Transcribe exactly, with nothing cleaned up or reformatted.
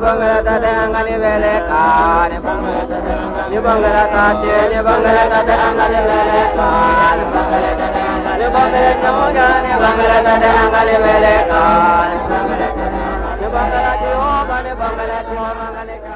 bangala tate angani vele ka ni bangala tate angani bangala tate ni bangala tate angani vele ka ni bangala tate angani bangala chamuga ni bangala tate angani vele ka ni bangala tate ni bangala chioma ni bangala chioma ngani